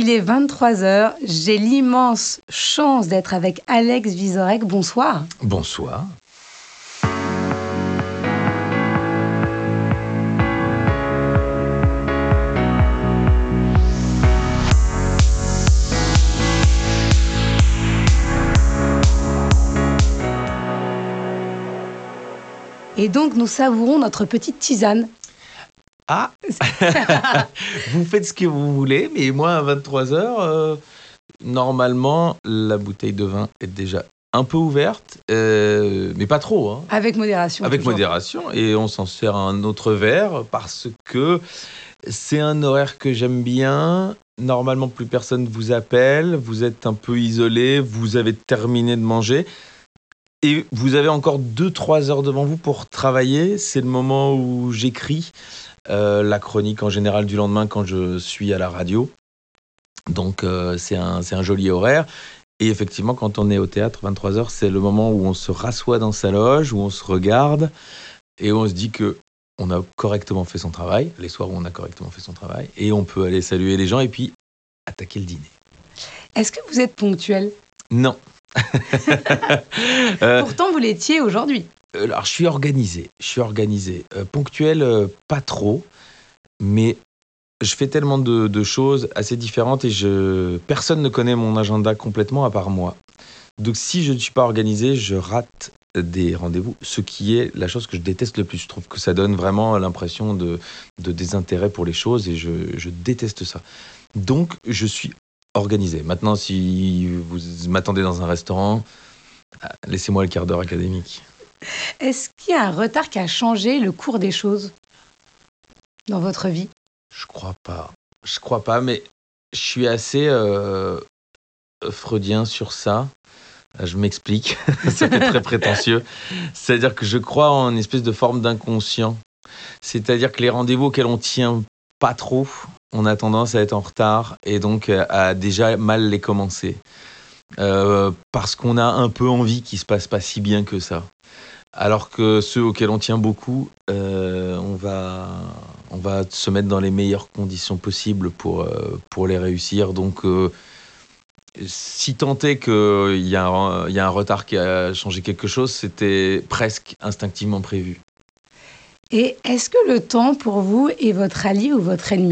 Il est 23h. J'ai l'immense chance d'être avec Alex Vizorek. Bonsoir. Bonsoir. Et donc, nous savourons notre petite tisane. Ah Vous faites ce que vous voulez, mais moi, à 23h, normalement, la bouteille de vin est déjà un peu ouverte, mais pas trop. Hein. Avec modération. Avec toujours. modération, et on s'en sert un autre verre parce que c'est un horaire que j'aime bien. Normalement, plus personne vous appelle, vous êtes un peu isolé, vous avez terminé de manger. Et vous avez encore 2-3 heures devant vous pour travailler. C'est le moment où j'écris la chronique en général du lendemain quand je suis à la radio. Donc c'est un joli horaire. Et effectivement, quand on est au théâtre, 23 heures, c'est le moment où on se rassoit dans sa loge, où on se regarde et où on se dit qu'on a correctement fait son travail, les soirs où on a correctement fait son travail, et on peut aller saluer les gens et puis attaquer le dîner. Est-ce que vous êtes ponctuel ? Non. Pourtant, vous l'étiez aujourd'hui. Alors, je suis organisé. Ponctuel, pas trop, mais je fais tellement de choses assez différentes et personne ne connaît mon agenda complètement à part moi. Donc, si je ne suis pas organisé, je rate des rendez-vous, ce qui est la chose que je déteste le plus. Je trouve que ça donne vraiment l'impression de désintérêt pour les choses et je déteste ça. Donc, je suis organisé. Maintenant, si vous m'attendez dans un restaurant, laissez-moi le quart d'heure académique. Est-ce qu'il y a un retard qui a changé le cours des choses dans votre vie ? Je crois pas, mais je suis assez freudien sur ça. Je m'explique, ça fait très prétentieux. C'est-à-dire que je crois en une espèce de forme d'inconscient. C'est-à-dire que les rendez-vous auxquels on tient pas trop, on a tendance à être en retard et donc à déjà mal les commencer. Parce qu'on a un peu envie qu'il se passe pas si bien que ça. Alors que ceux auxquels on tient beaucoup, on va se mettre dans les meilleures conditions possibles pour les réussir. Donc, si tant est qu'il y a un retard qui a changé quelque chose, c'était presque instinctivement prévu. Et est-ce que le temps, pour vous, est votre allié ou votre ennemi ?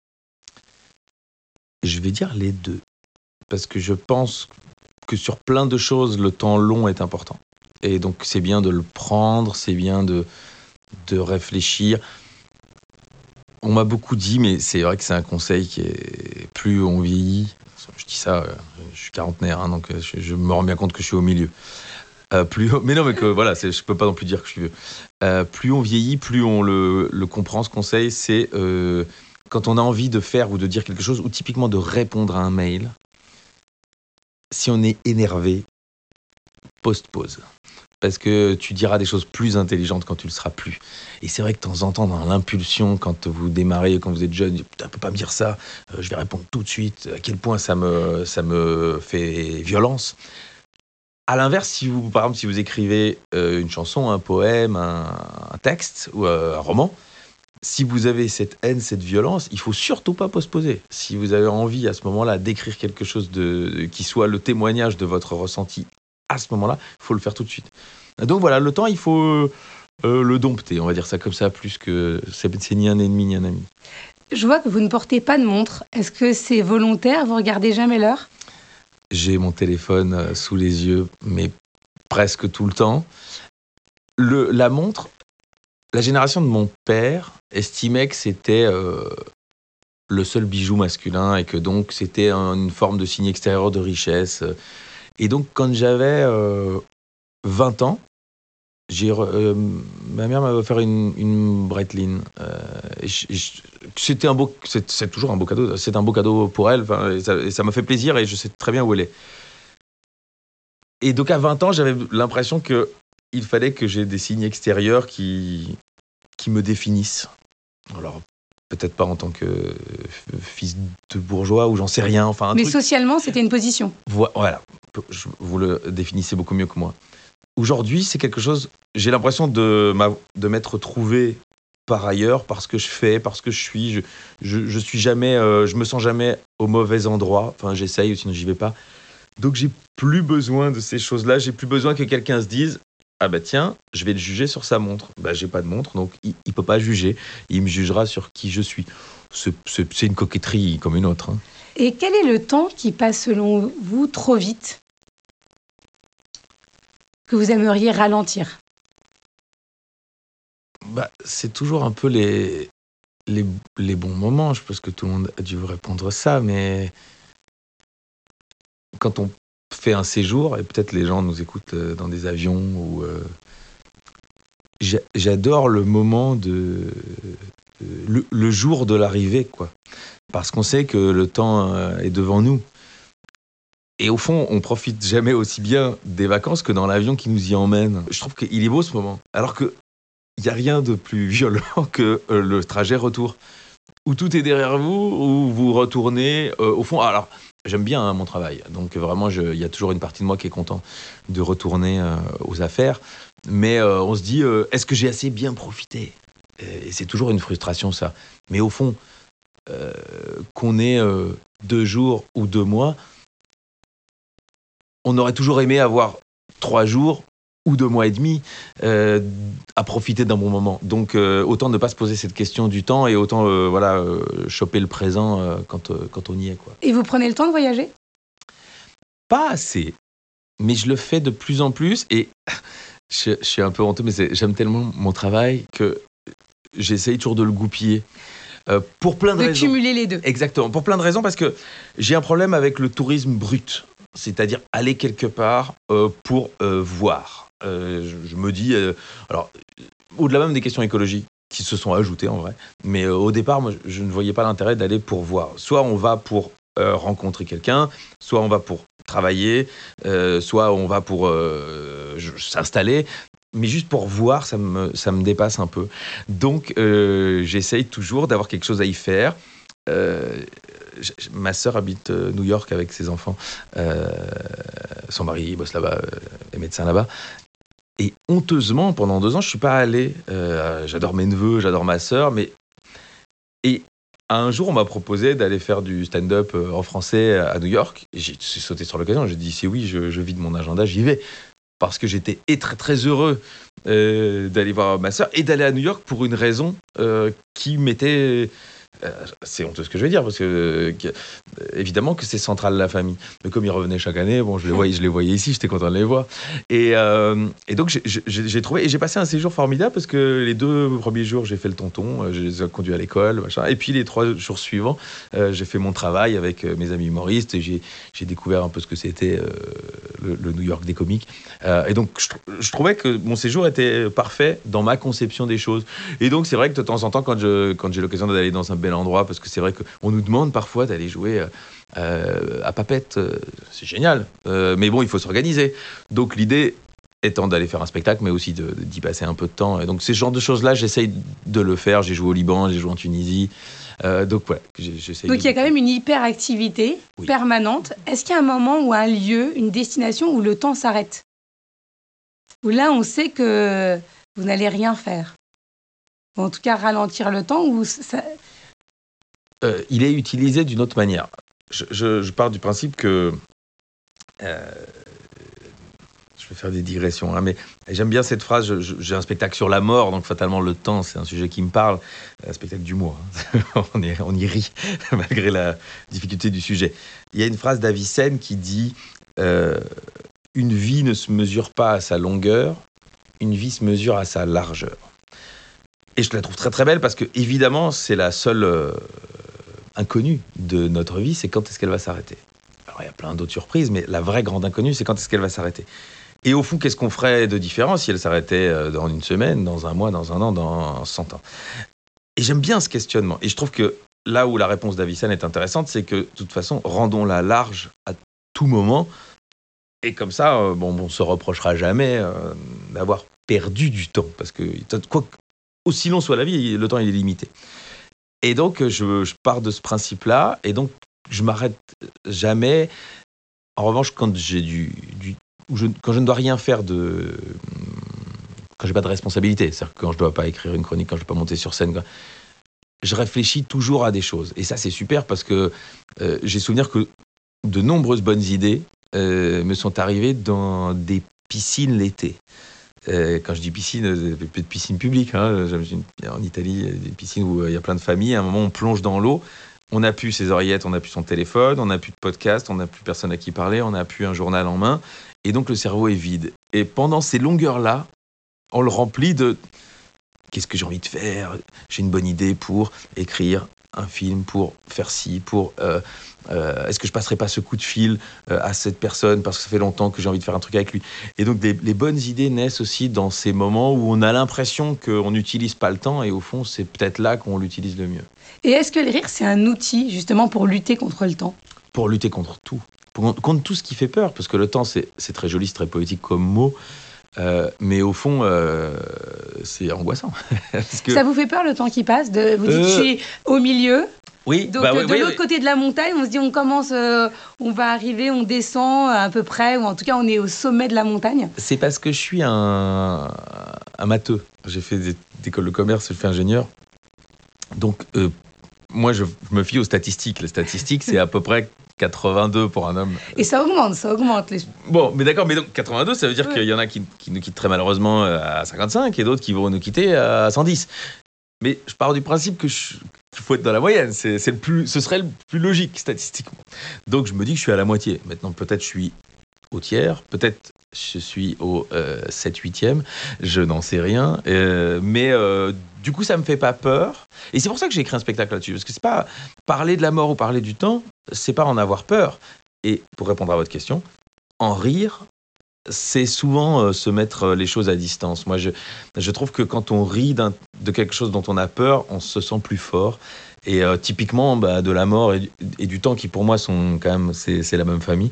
Je vais dire les deux. Parce que je pense que sur plein de choses, le temps long est important. Et donc, c'est bien de le prendre, c'est bien de réfléchir. On m'a beaucoup dit, mais c'est vrai que c'est un conseil qui est plus on vieillit. Je dis ça, je suis quarantenaire, hein, donc je me rends bien compte que je suis au milieu. Mais non, mais que voilà, je peux pas non plus dire que je suis vieux. Plus on vieillit, plus on le comprend. Ce conseil, c'est quand on a envie de faire ou de dire quelque chose, ou typiquement de répondre à un mail. Si on est énervé, pause. Parce que tu diras des choses plus intelligentes quand tu le seras plus. Et c'est vrai que de temps en temps, dans l'impulsion, quand vous démarrez, quand vous êtes jeune, putain, peux pas me dire ça, je vais répondre tout de suite, à quel point ça me fait violence. À l'inverse, par exemple, si vous écrivez une chanson, un poème, un texte ou un roman, si vous avez cette haine, cette violence, il faut surtout pas postposer. Si vous avez envie à ce moment-là d'écrire quelque chose qui soit le témoignage de votre ressenti à ce moment-là, il faut le faire tout de suite. Donc voilà, le temps, il faut le dompter, on va dire ça comme ça, plus que c'est ni un ennemi ni un ami. Je vois que vous ne portez pas de montre. Est-ce que c'est volontaire ? Vous regardez jamais l'heure ? J'ai mon téléphone sous les yeux, mais presque tout le temps. La montre, la génération de mon père estimait que c'était le seul bijou masculin et que donc c'était une forme de signe extérieur de richesse. Et donc, quand j'avais 20 ans, ma mère m'a offert une Breitling. C'est toujours un beau cadeau. C'est un beau cadeau pour elle. Et ça m'a fait plaisir et je sais très bien où elle est. Et donc, à 20 ans, j'avais l'impression qu'il fallait que j'ai des signes extérieurs qui me définissent. Alors, peut-être pas en tant que fils de bourgeois ou j'en sais rien. Enfin, mais socialement, c'était une position. Voilà. Vous le définissez beaucoup mieux que moi. Aujourd'hui, c'est quelque chose... J'ai l'impression de m'être trouvé par ailleurs, parce que je fais, parce que je suis. Je suis jamais, je me sens jamais au mauvais endroit. Enfin, j'essaye, sinon j'y vais pas. Donc j'ai plus besoin de ces choses-là. J'ai plus besoin que quelqu'un se dise ah bah tiens, je vais le juger sur sa montre. Bah j'ai pas de montre, donc il peut pas juger. Il me jugera sur qui je suis. C'est une coquetterie comme une autre. Hein. Et quel est le temps qui passe selon vous trop vite, que vous aimeriez ralentir? Bah c'est toujours un peu les bons moments. Je pense que tout le monde a dû vous répondre ça, mais quand on fait un séjour, et peut-être les gens nous écoutent dans des avions, ou j'adore le moment le jour de l'arrivée, quoi. Parce qu'on sait que le temps est devant nous. Et au fond, on profite jamais aussi bien des vacances que dans l'avion qui nous y emmène. Je trouve qu'il est beau ce moment. Alors qu'il n'y a rien de plus violent que le trajet retour. Où tout est derrière vous, où vous retournez au fond. Alors, j'aime bien mon travail. Donc vraiment, il y a toujours une partie de moi qui est content de retourner aux affaires. Mais on se dit, est-ce que j'ai assez bien profité ? Et c'est toujours une frustration, ça. Mais au fond, qu'on ait 2 jours ou 2 mois, on aurait toujours aimé avoir 3 jours ou 2 mois et demi à profiter d'un bon moment. Donc autant ne pas se poser cette question du temps, et autant choper le présent quand on y est, quoi. Et vous prenez le temps de voyager? Pas assez, mais je le fais de plus en plus, et je suis un peu honteux, mais j'aime tellement mon travail que j'essaye toujours de le goupiller. Pour plein de raisons. De cumuler les deux. Exactement, pour plein de raisons, parce que j'ai un problème avec le tourisme brut, c'est-à-dire aller quelque part pour voir. Je me dis, alors, au-delà même des questions écologiques qui se sont ajoutées en vrai, mais au départ, moi, je ne voyais pas l'intérêt d'aller pour voir. Soit on va pour rencontrer quelqu'un, soit on va pour travailler, soit on va pour s'installer. Mais juste pour voir, ça me dépasse un peu. Donc, j'essaye toujours d'avoir quelque chose à y faire. Ma sœur habite New York avec ses enfants. Son mari bosse là-bas, est médecin là-bas. Et honteusement, pendant 2 ans, je ne suis pas allé. J'adore mes neveux, j'adore ma sœur. Et un jour, on m'a proposé d'aller faire du stand-up en français à New York. Et j'ai sauté sur l'occasion. J'ai dit, si oui, je vide mon agenda, j'y vais. Parce que j'étais très très heureux d'aller voir ma sœur et d'aller à New York pour une raison qui m'était... c'est honteux ce que je vais dire, parce que évidemment que c'est central la famille. Mais comme ils revenaient chaque année, bon, je les voyais ici, j'étais content de les voir. Et donc j'ai trouvé, et j'ai passé un séjour formidable, parce que les 2 premiers jours, j'ai fait le tonton, je les ai conduits à l'école, machin. Et puis les 3 jours suivants, j'ai fait mon travail avec mes amis humoristes, et j'ai découvert un peu ce que c'était le New York des comiques. Et donc je trouvais que mon séjour était parfait dans ma conception des choses. Et donc c'est vrai que de temps en temps, quand j'ai l'occasion d'aller dans un bel endroit, parce que c'est vrai qu'on nous demande parfois d'aller jouer à Papette, c'est génial, mais bon, il faut s'organiser. Donc l'idée étant d'aller faire un spectacle, mais aussi d'y passer un peu de temps. Et donc ces genres de choses-là, j'essaye de le faire. J'ai joué au Liban, j'ai joué en Tunisie. Donc ouais, j'essaye. Donc il y a quand même une hyperactivité permanente. Est-ce qu'il y a un moment ou un lieu, une destination où le temps s'arrête? Où là, on sait que vous n'allez rien faire? Ou en tout cas, ralentir le temps, ou ça... Il est utilisé d'une autre manière. Je pars du principe que... je vais faire des digressions, hein, mais j'aime bien cette phrase. J'ai un spectacle sur la mort, donc fatalement le temps, c'est un sujet qui me parle. Un spectacle d'humour, hein. on y rit, malgré la difficulté du sujet. Il y a une phrase d'Avicenne qui dit une vie ne se mesure pas à sa longueur, une vie se mesure à sa largeur. Et je la trouve très très belle, parce que évidemment, c'est la seule inconnue de notre vie, c'est quand est-ce qu'elle va s'arrêter. Alors il y a plein d'autres surprises, mais la vraie grande inconnue, c'est quand est-ce qu'elle va s'arrêter. Et au fond, qu'est-ce qu'on ferait de différent si elle s'arrêtait dans une semaine, dans un mois, dans un an, dans 100 ans? Et j'aime bien ce questionnement. Et je trouve que là où la réponse d'Avicenne est intéressante, c'est que de toute façon, rendons-la large à tout moment. Et comme ça, on se reprochera jamais d'avoir perdu du temps. Parce que, quoi, aussi long soit la vie, le temps il est limité. Et donc, je pars de ce principe-là. Et donc, je m'arrête jamais. En revanche, quand quand je ne dois rien faire quand j'ai pas de responsabilité, c'est-à-dire que quand je dois pas écrire une chronique, quand je dois pas monter sur scène, je réfléchis toujours à des choses. Et ça, c'est super parce que j'ai souvenir que de nombreuses bonnes idées me sont arrivées dans des piscines l'été. Quand je dis piscine, plus de piscine publique. Hein. En Italie, des piscines où il y a plein de familles. À un moment, on plonge dans l'eau. On n'a plus ses oreillettes, on n'a plus son téléphone, on n'a plus de podcast, on n'a plus personne à qui parler, on n'a plus un journal en main. Et donc, le cerveau est vide. Et pendant ces longueurs-là, on le remplit de qu'est-ce que j'ai envie de faire ? J'ai une bonne idée pour écrire un film, pour faire ci, pour est-ce que je passerai pas ce coup de fil à cette personne parce que ça fait longtemps que j'ai envie de faire un truc avec lui. Et donc les bonnes idées naissent aussi dans ces moments où on a l'impression qu'on n'utilise pas le temps et au fond c'est peut-être là qu'on l'utilise le mieux. Et est-ce que le rire c'est un outil justement pour lutter contre le temps ? Pour lutter contre tout, contre tout ce qui fait peur, parce que le temps c'est très joli, c'est très poétique comme mot. Mais au fond, c'est angoissant. Parce que, ça vous fait peur le temps qui passe vous dites je suis au milieu. Oui. Donc de l'autre côté de la montagne, on se dit on commence, on va arriver, on descend à peu près, ou en tout cas on est au sommet de la montagne. C'est parce que je suis un matheux. J'ai fait des écoles de commerce, je fais ingénieur. Donc moi je me fie aux statistiques. Les statistiques c'est à peu près 82 pour un homme. Et ça augmente. Bon, mais d'accord, mais donc 82, ça veut dire qu'il y en a qui nous quittent très malheureusement à 55 et d'autres qui vont nous quitter à 110. Mais je pars du principe qu'il faut être dans la moyenne. Ce serait le plus logique statistiquement. Donc je me dis que je suis à la moitié. Maintenant, peut-être je suis au tiers, peut-être je suis au 7/8e, je n'en sais rien. Mais du coup, ça me fait pas peur. Et c'est pour ça que j'ai écrit un spectacle là-dessus. Parce que c'est pas parler de la mort ou parler du temps, c'est pas en avoir peur. Et pour répondre à votre question, en rire, c'est souvent se mettre les choses à distance. Moi, je trouve que quand on rit de quelque chose dont on a peur, on se sent plus fort. Et typiquement, de la mort et du temps qui, pour moi, sont quand même, c'est la même famille.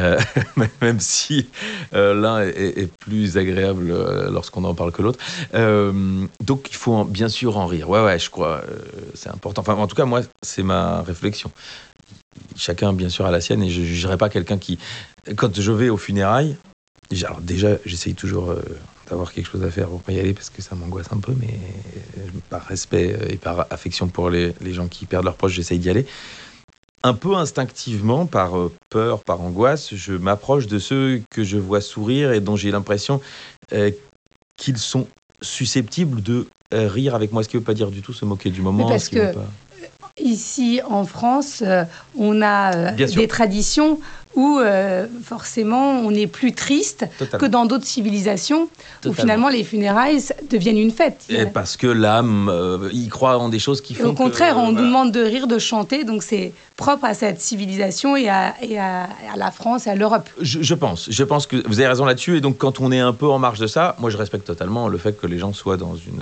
Même si l'un est plus agréable lorsqu'on en parle que l'autre. Donc, il faut bien sûr en rire. Ouais, je crois, c'est important. Enfin, en tout cas, moi, c'est ma réflexion. Chacun, bien sûr, a la sienne. Et je ne jugerai pas quelqu'un qui... Quand je vais aux funérailles, alors déjà, j'essaye toujours d'avoir quelque chose à faire pour y aller parce que ça m'angoisse un peu, mais par respect et par affection pour les gens qui perdent leurs proches, j'essaye d'y aller. Un peu instinctivement, par peur, par angoisse, je m'approche de ceux que je vois sourire et dont j'ai l'impression qu'ils sont susceptibles de rire avec moi, ce qui ne veut pas dire du tout se moquer du moment. Parce que ici, en France, on a des traditions où forcément on est plus triste que dans d'autres civilisations où finalement les funérailles deviennent une fête. Et parce que l'âme y croit en des choses qui font que... Au contraire, on nous demande de rire, de chanter, donc c'est propre à cette civilisation et à la France et à l'Europe. Je pense que vous avez raison là-dessus, et donc quand on est un peu en marge de ça, moi je respecte totalement le fait que les gens soient dans une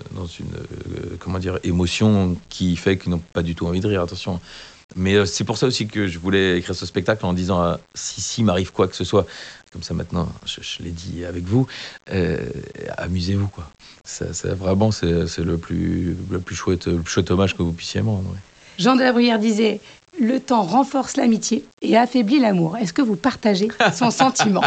émotion qui fait qu'ils n'ont pas du tout envie de rire, attention. Mais c'est pour ça aussi que je voulais écrire ce spectacle en disant si m'arrive quoi que ce soit, comme ça maintenant, je l'ai dit avec vous, amusez-vous quoi. Ça vraiment c'est le plus chouette hommage que vous puissiez me rendre. Ouais. Jean de la Bruyère disait le temps renforce l'amitié et affaiblit l'amour. Est-ce que vous partagez son sentiment?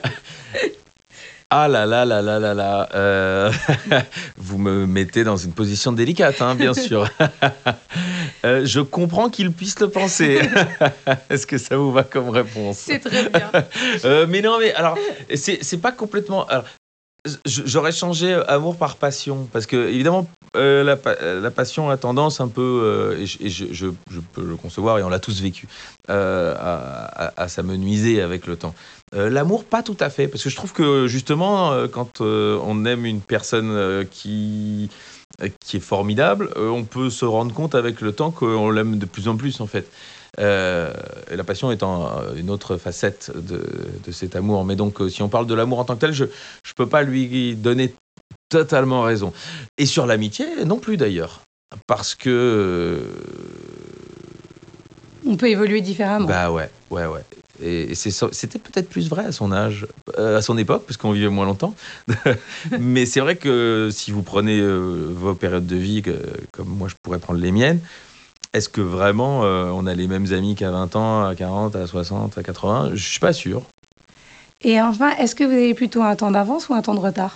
Ah là là là là là là, vous me mettez dans une position délicate, hein, bien sûr. Je comprends qu'il puisse le penser. Est-ce que ça vous va comme réponse? C'est très bien. Mais non, mais alors, c'est pas complètement... Alors, j'aurais changé amour par passion, parce que évidemment la passion a tendance un peu, et je peux le concevoir, et on l'a tous vécu, à s'amenuiser avec le temps. L'amour, pas tout à fait, parce que je trouve que justement, quand on aime une personne qui est formidable, on peut se rendre compte avec le temps qu'on l'aime de plus en plus en fait. Et la passion étant une autre facette de cet amour. Mais donc, si on parle de l'amour en tant que tel, je ne peux pas lui donner totalement raison. Et sur l'amitié, non plus d'ailleurs. Parce que... on peut évoluer différemment. Bah ouais. Et c'était peut-être plus vrai à son âge, à son époque, parce qu'on vivait moins longtemps. Mais c'est vrai que si vous prenez vos périodes de vie, comme moi je pourrais prendre les miennes, est-ce que vraiment on a les mêmes amis qu'à 20 ans, à 40, à 60, à 80 ? Je ne suis pas sûr. Et enfin, est-ce que vous avez plutôt un temps d'avance ou un temps de retard?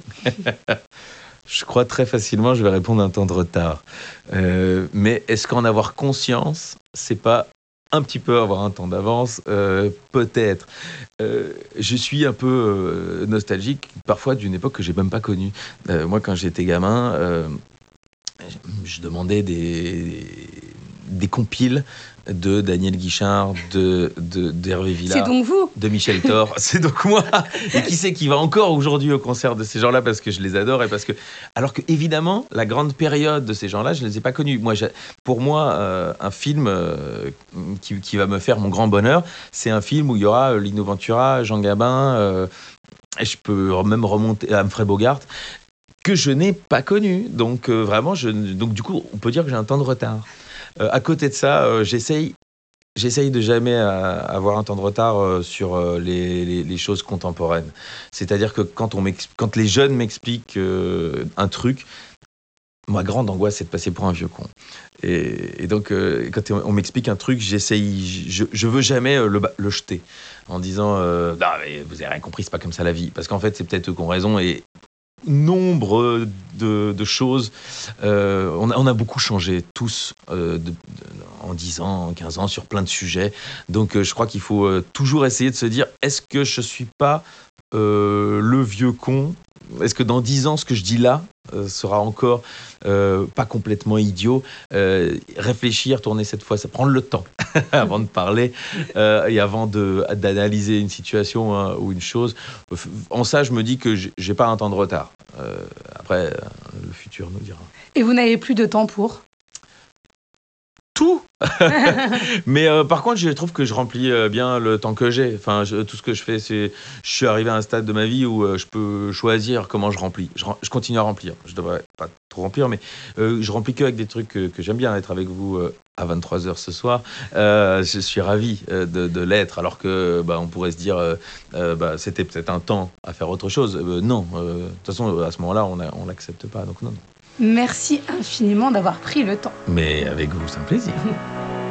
Je crois très facilement, je vais répondre un temps de retard. Mais est-ce qu'en avoir conscience, c'est pas un petit peu avoir un temps d'avance? Peut-être. Je suis un peu nostalgique parfois d'une époque que j'ai même pas connue. Moi, quand j'étais gamin, je demandais des compiles de Daniel Guichard, d'Hervé C'est Villard, donc vous? de Michel Thor. C'est donc moi. Et qui c'est qui va encore aujourd'hui au concert de ces gens-là parce que je les adore et parce que alors que évidemment la grande période de ces gens-là je les ai pas connus. Pour moi un film qui va me faire mon grand bonheur, c'est un film où il y aura Lino Ventura, Jean Gabin, et je peux même remonter à Humphrey Bogart que je n'ai pas connu. Donc vraiment donc du coup on peut dire que j'ai un temps de retard. À côté de ça, j'essaye de jamais avoir un temps de retard sur les choses contemporaines. C'est-à-dire que quand les jeunes m'expliquent un truc, ma grande angoisse, c'est de passer pour un vieux con. Et donc, quand on m'explique un truc, je veux jamais le jeter en disant non, mais vous avez rien compris, c'est pas comme ça la vie. Parce qu'en fait, c'est peut-être eux qui ont raison et nombre de choses. On a beaucoup changé, tous, en 10 ans, en 15 ans, sur plein de sujets. Donc, je crois qu'il faut toujours essayer de se dire, est-ce que je ne suis pas le vieux con? Est-ce que dans 10 ans, ce que je dis là sera encore pas complètement idiot? Réfléchir, tourner cette fois, ça prend le temps avant de parler et avant d'analyser une situation ou une chose. En ça, je me dis que j'ai pas un temps de retard. Après, le futur nous dira. Et vous n'avez plus de temps pour? Tout. Mais par contre, je trouve que je remplis bien le temps que j'ai. Enfin, tout ce que je fais, je suis arrivé à un stade de ma vie où je peux choisir comment je remplis. Je continue à remplir. Je devrais pas trop remplir, mais je remplis que avec des trucs que j'aime bien. Être avec vous à 23h ce soir, je suis ravi de l'être. Alors que on pourrait se dire, c'était peut-être un temps à faire autre chose. Non, de toute façon, à ce moment-là, on l'accepte pas. Donc non. Merci infiniment d'avoir pris le temps. Mais avec vous, c'est un plaisir.